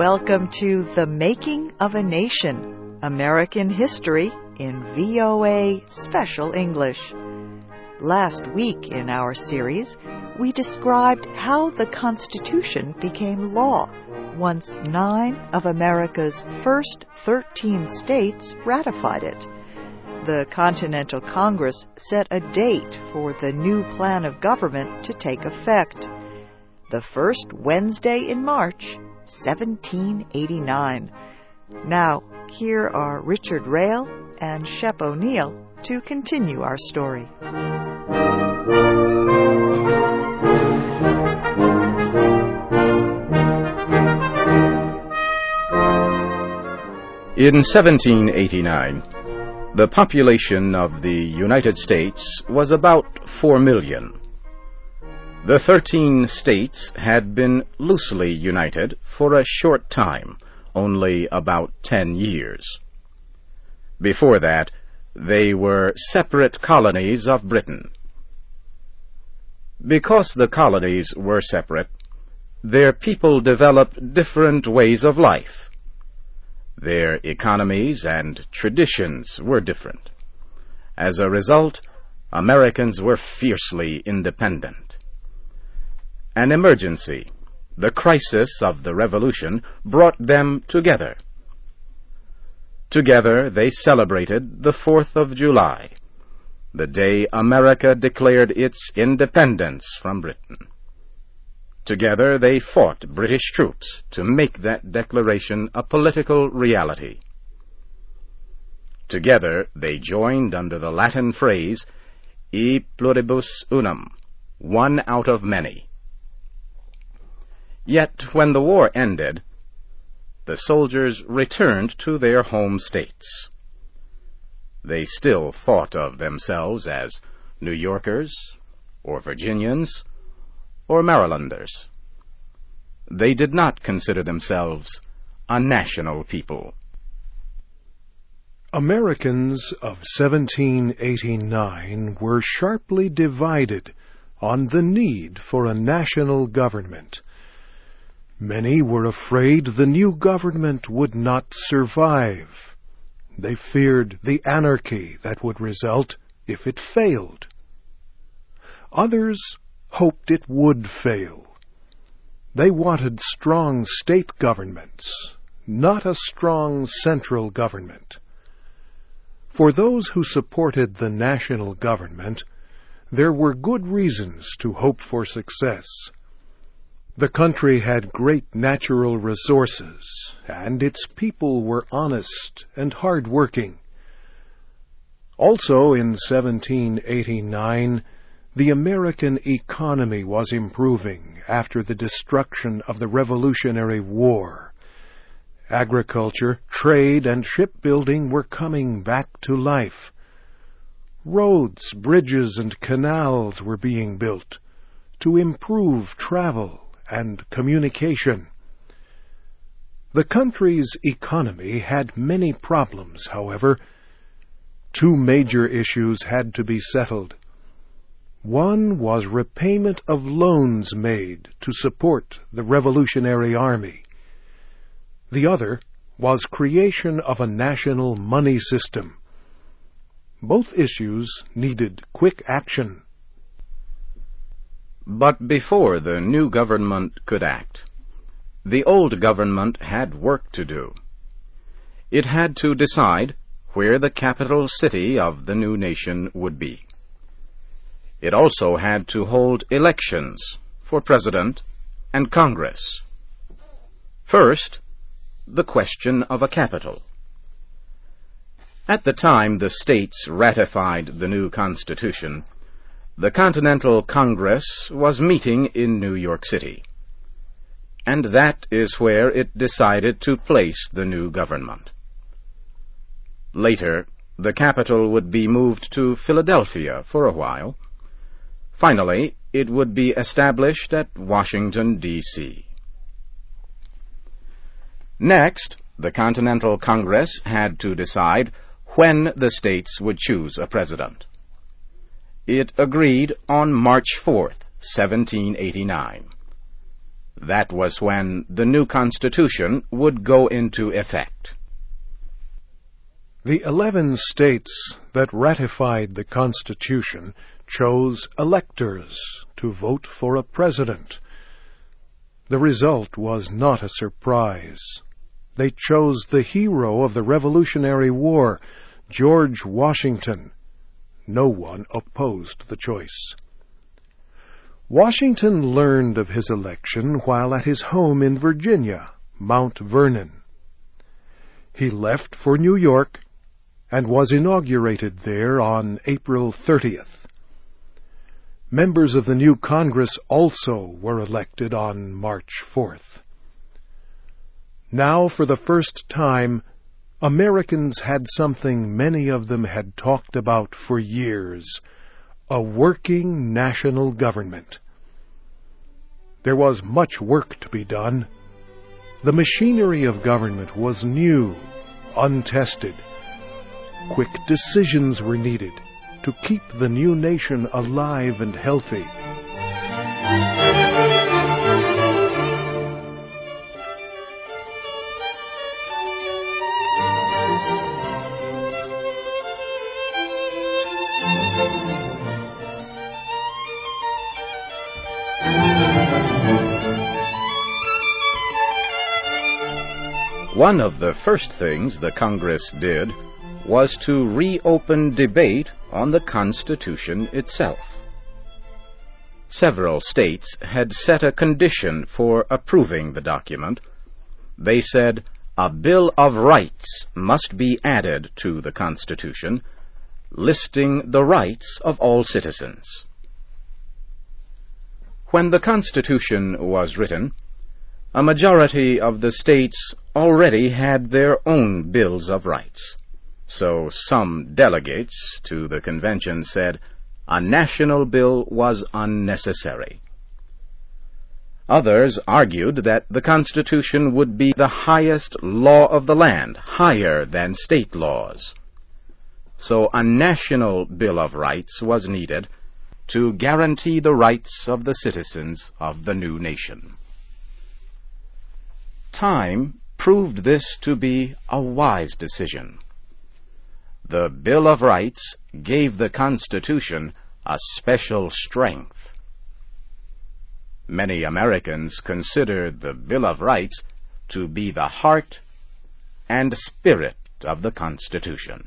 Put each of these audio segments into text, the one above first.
Welcome to The Making of a Nation, American History in VOA Special English. Last week in our series, we described how the Constitution became law once 9 of America's first 13 states ratified it. The Continental Congress set a date for the new plan of government to take effect. The first Wednesday in March, 1789. Now, here are Richard Rail and Shep O'Neill to continue our story. In 1789, the population of the United States was about 4 million. The 13 states had been loosely united for a short time, only about 10 years. Before that, they were separate colonies of Britain. Because the colonies were separate, their people developed different ways of life. Their economies and traditions were different. As a result, Americans were fiercely independent. An emergency, the crisis of the Revolution, brought them together. Together they celebrated the 4th of July, the day America declared its independence from Britain. Together they fought British troops to make that declaration a political reality. Together they joined under the Latin phrase, E pluribus unum, one out of many. Yet when the war ended, the soldiers returned to their home states. They still thought of themselves as New Yorkers, or Virginians, or Marylanders. They did not consider themselves a national people. Americans of 1789 were sharply divided on the need for a national government. Many were afraid the new government would not survive. They feared the anarchy that would result if it failed. Others hoped it would fail. They wanted strong state governments, not a strong central government. For those who supported the national government, there were good reasons to hope for success. The country had great natural resources, and its people were honest and hard-working. Also in 1789, the American economy was improving after the destruction of the Revolutionary War. Agriculture, trade, and shipbuilding were coming back to life. Roads, bridges, and canals were being built to improve travel and communication. The country's economy had many problems, however. 2 major issues had to be settled. One was repayment of loans made to support the Revolutionary Army. The other was creation of a national money system. Both issues needed quick action. But before the new government could act, the old government had work to do. It had to decide where the capital city of the new nation would be. It also had to hold elections for President and Congress. First, the question of a capital. At the time the states ratified the new Constitution, the Continental Congress was meeting in New York City, and that is where it decided to place the new government. Later, the capital would be moved to Philadelphia for a while. Finally, it would be established at Washington, D.C. Next, the Continental Congress had to decide when the states would choose a president. It agreed on March 4th, 1789. That was when the new Constitution would go into effect. The 11 states that ratified the Constitution chose electors to vote for a president. The result was not a surprise. They chose the hero of the Revolutionary War, George Washington. No one opposed the choice. Washington learned of his election while at his home in Virginia, Mount Vernon. He left for New York and was inaugurated there on April 30th. Members of the new Congress also were elected on March 4th. Now, for the first time, Americans had something many of them had talked about for years: a working national government. There was much work to be done. The machinery of government was new, untested. Quick decisions were needed to keep the new nation alive and healthy. One of the first things the Congress did was to reopen debate on the Constitution itself. Several states had set a condition for approving the document. They said a Bill of Rights must be added to the Constitution, listing the rights of all citizens. When the Constitution was written, a majority of the states already had their own bills of rights. So some delegates to the convention said a national bill was unnecessary. Others argued that the Constitution would be the highest law of the land, higher than state laws. So a national Bill of Rights was needed to guarantee the rights of the citizens of the new nation. Time proved this to be a wise decision. The Bill of Rights gave the Constitution a special strength. Many Americans consider the Bill of Rights to be the heart and spirit of the Constitution.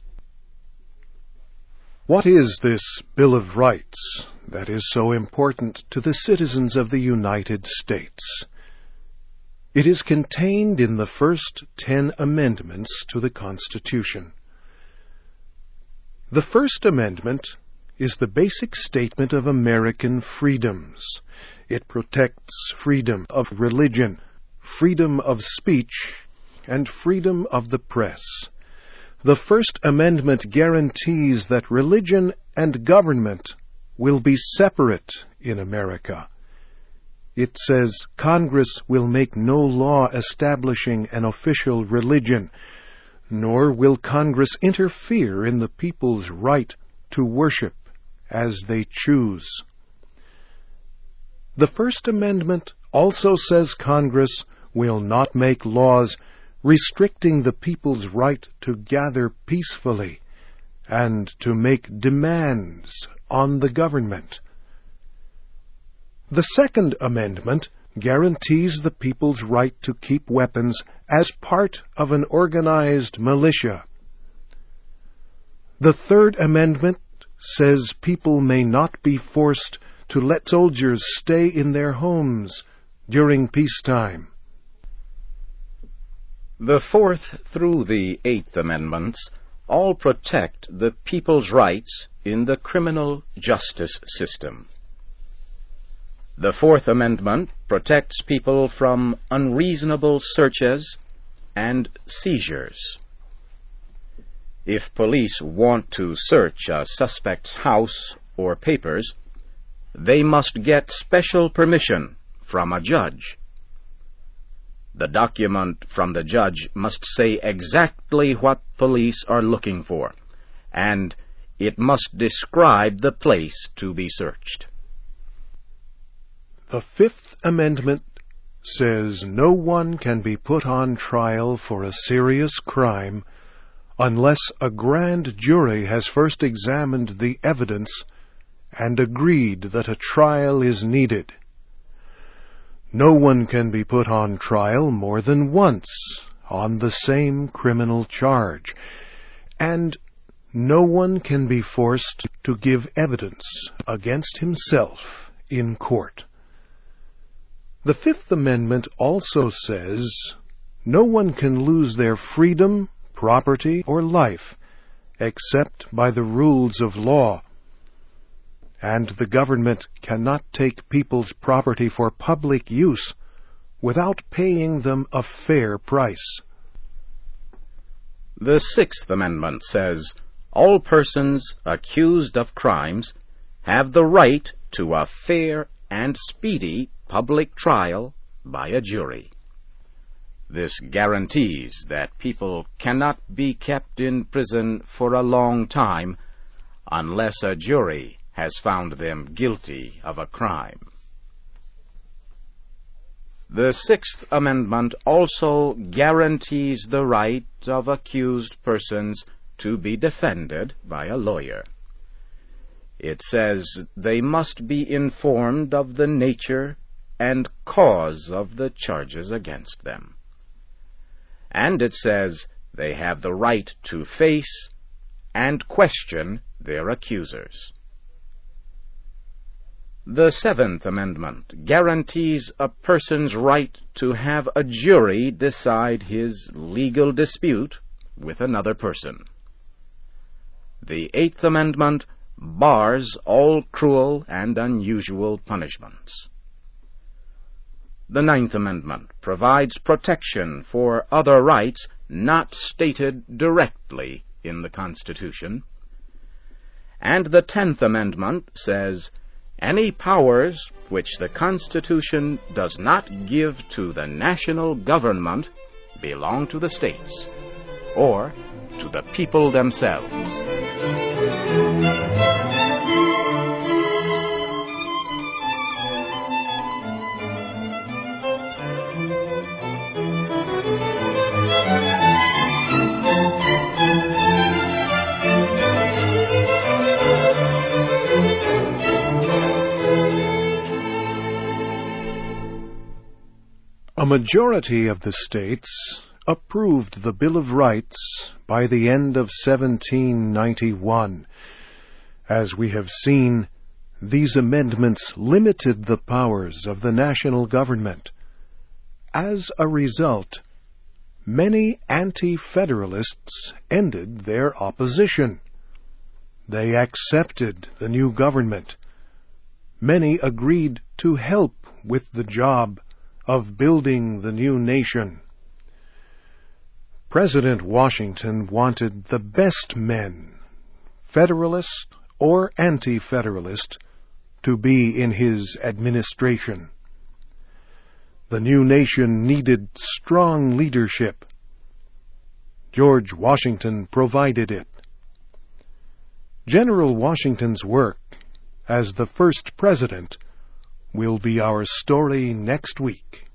What is this Bill of Rights that is so important to the citizens of the United States? It is contained in the first 10 amendments to the Constitution. The First Amendment is the basic statement of American freedoms. It protects freedom of religion, freedom of speech, and freedom of the press. The First Amendment guarantees that religion and government will be separate in America. It says Congress will make no law establishing an official religion, nor will Congress interfere in the people's right to worship as they choose. The First Amendment also says Congress will not make laws restricting the people's right to gather peacefully and to make demands on the government. The Second Amendment guarantees the people's right to keep weapons as part of an organized militia. The Third Amendment says people may not be forced to let soldiers stay in their homes during peacetime. The Fourth through the Eighth Amendments all protect the people's rights in the criminal justice system. The Fourth Amendment protects people from unreasonable searches and seizures. If police want to search a suspect's house or papers, they must get special permission from a judge. The document from the judge must say exactly what police are looking for, and it must describe the place to be searched. The Fifth Amendment says no one can be put on trial for a serious crime unless a grand jury has first examined the evidence and agreed that a trial is needed. No one can be put on trial more than once on the same criminal charge, and no one can be forced to give evidence against himself in court. The Fifth Amendment also says no one can lose their freedom, property, or life except by the rules of law, and the government cannot take people's property for public use without paying them a fair price. The Sixth Amendment says all persons accused of crimes have the right to a fair and speedy public trial by a jury. This guarantees that people cannot be kept in prison for a long time unless a jury has found them guilty of a crime. The Sixth Amendment also guarantees the right of accused persons to be defended by a lawyer. It says they must be informed of the nature and cause of the charges against them. And it says they have the right to face and question their accusers. The Seventh Amendment guarantees a person's right to have a jury decide his legal dispute with another person. The Eighth Amendment bars all cruel and unusual punishments. The Ninth Amendment provides protection for other rights not stated directly in the Constitution. And the 10th Amendment says, any powers which the Constitution does not give to the national government belong to the states, or to the people themselves. A majority of the states approved the Bill of Rights by the end of 1791. As we have seen, these amendments limited the powers of the national government. As a result, many anti-federalists ended their opposition. They accepted the new government. Many agreed to help with the job of building the new nation. President Washington wanted the best men, Federalist or Anti-Federalist, to be in his administration. The new nation needed strong leadership. George Washington provided it. General Washington's work as the first president will be our story next week.